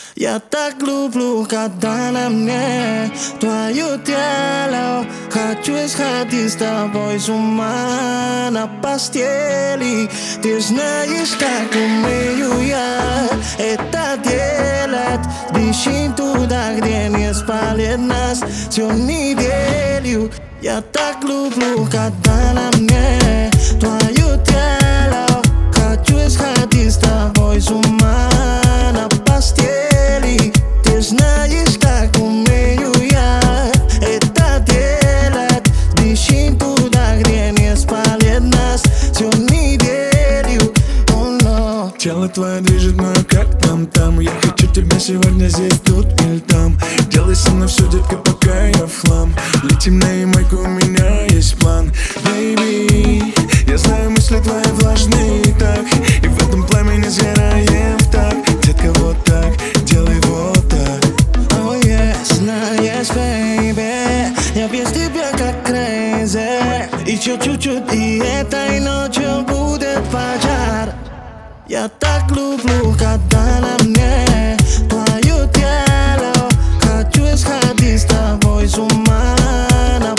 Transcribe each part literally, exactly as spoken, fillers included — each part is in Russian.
Я так люблю, когда на мне твое тело. Хочу сходить с тобой с ума на постели. Ты знаешь, как умею я это делать. Бежим туда, где не спалит нас всю неделю. Я так люблю, когда на мне твое тело. Хочу сходить с тобой с ума на постели. Ты знаешь, как умею я это делать. Бежим туда, где не спалит нас всю неделю. Oh, no. Тело твое движет мною, как там-там. Я хочу тебя сегодня здесь, тут или там. Делай со мной все, детка, пока я в хлам. Летим на Ямайку, у меня есть план. Baby, я знаю, мысли твои влажные так. И в этом пламени сгораем так. Детка, вот так, делай вот так. Oh yeah, знаешь, baby, я без тебя как crazy. Еще чуть-чуть, и этой ночью будет пожар. Я так люблю, когда на мне твое тело. Хочу сходить с тобой с ума на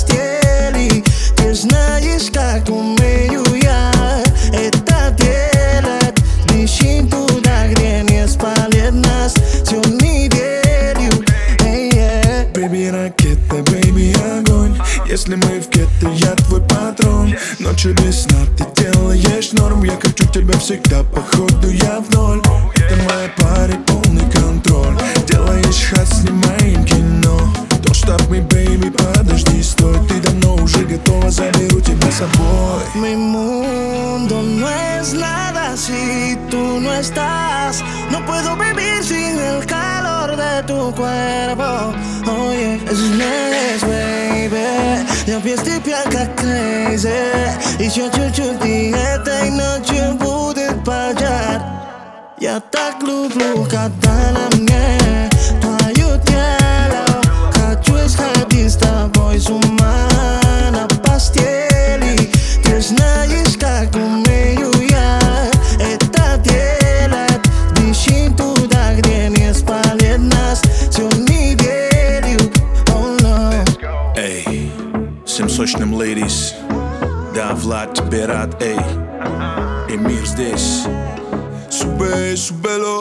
постели. Ты знаешь, как умею я это делать. Бежим туда, где не спалит нас всю неделю. Hey, yeah. Baby, ракета, baby, огонь. Если мы в гетто, я твой патрон. Ночью без сна ты делаешь норм. Я хочу тебя всегда, походу я в ноль. Это моя паре, полный контроль. Делаешь хат, снимаем кино. Don't stop me, baby, подожди, стой. Ты давно уже готова, заберу тебя с собой. Mi mundo no es nada si tú no estás. No puedo vivir sin el calor de tu cuerpo. Oye, знаешь, baby, я без тебя как crazy. Еще чуть-чуть, и этой ночью будет пожар. Я так люблю, когда на мне твое тело. Хочу сходить с тобой с ума на постели. Ты знаешь, как умею я это делать. Бежим туда, где не спалит нас всю неделю. Oh, no. Эй, всем сочным ladies. Да, Влад тебе рад, эй. И мир здесь. Субей, субело.